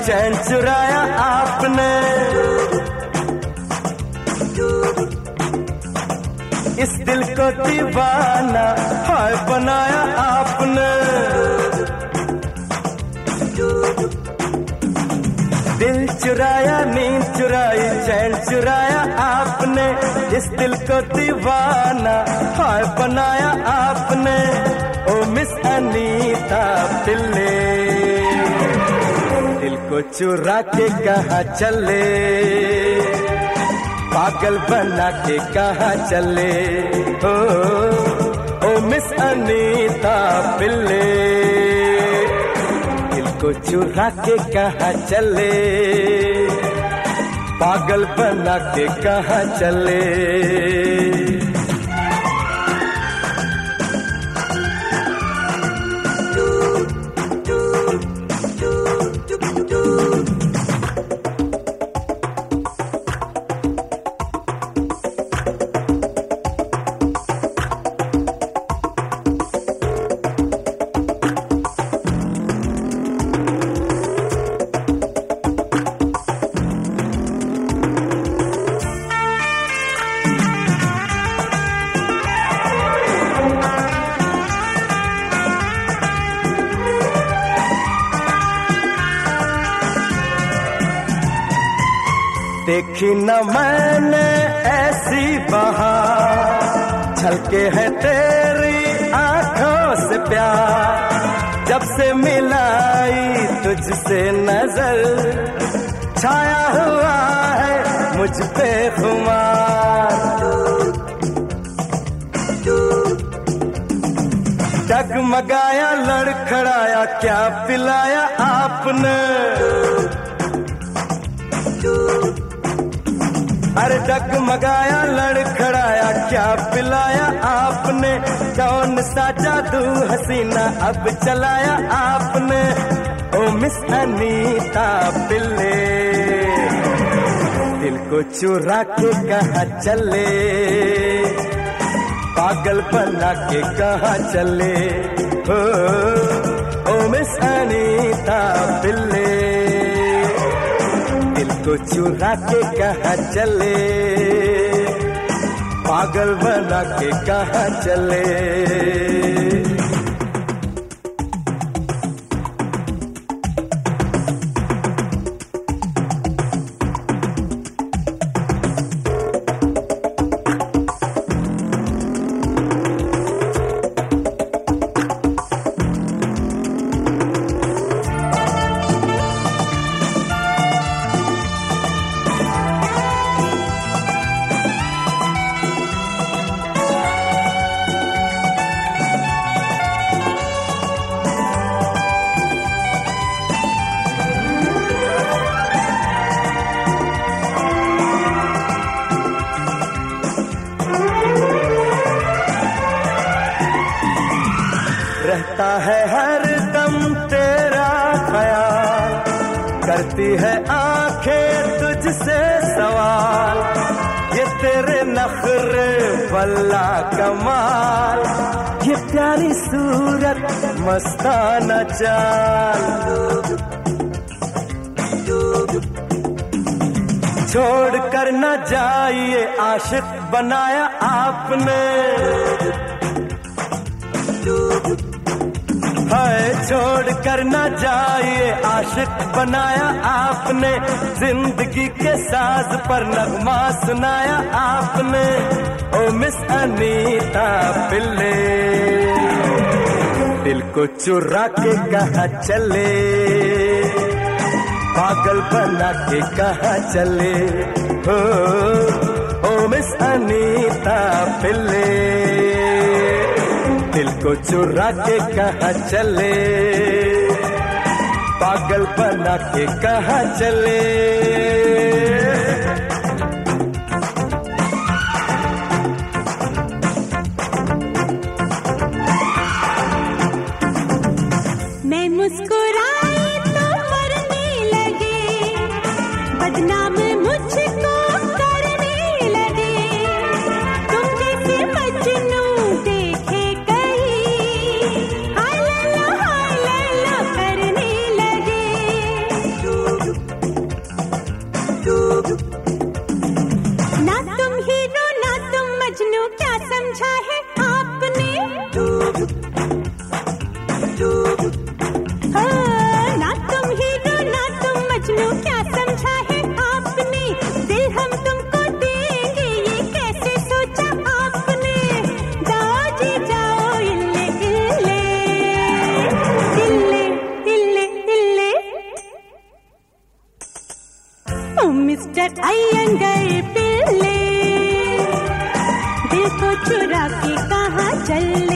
चैन चुराया आपने, इस दिल को दीवाना हाय बनाया आपने। दिल चुराया, नींद चुराई, चैन चुराया आपने, इस दिल को दीवाना हाय बनाया आपने। ओ मिस अनीता पिल्ले, दिल को चुरा के कहाँ चले, पागल बना के कहाँ चले। ओ मिस अनीता पिल्ले, दिल को चुरा के कहाँ चले, पागल बना के कहाँ चले। देखी न मैंने ऐसी बहार, छलके है तेरी आंखों से प्यार। जब से मिलाई तुझसे नजर, छाया हुआ है मुझ पे खुमार। डगमगाया लड़खड़ाया क्या पिलाया आपने, अरे डगमगाया लड़खड़ाया क्या पिलाया आपने। कौन सा जादू हसीना अब चलाया आपने। ओ मिस अनीता पिल्ले, दिल को चुरा के कहाँ चले, पागल बना के कहाँ चले। ओ मिस अनीता पिल्ले, दिल को चुरा के कहाँ चले, पागल बना के कहाँ चले। रहता है हर दम तेरा ख्याल, करती है आंखें तुझसे सवाल। ये तेरे नखरे वल्ला कमाल, ये प्यारी सूरत मस्ताना चाल। छोड़ कर न जाइए आशिक बनाया आपने, हाय छोड़ कर न जाइए आशिक बनाया आपने। जिंदगी के साज पर नगमा सुनाया आपने। ओ मिस अनीता पिल्ले, दिल को चुरा के कहाँ चले, पागल बना के कहाँ चले। ओ मिस अनीता पिल्ले, दिल को चुरा के कहाँ चले, पागल बना के कहाँ चले। मैं मुस्कुराई तो मरने लगे, बदनाम मुझको करने लगे। तुम जैसे मजनू देखे कहीं, हाय लैला करने लगे। ओ मिस्टर अय्यंगार पिल्ले, दिल को चुरा के कहाँ चले।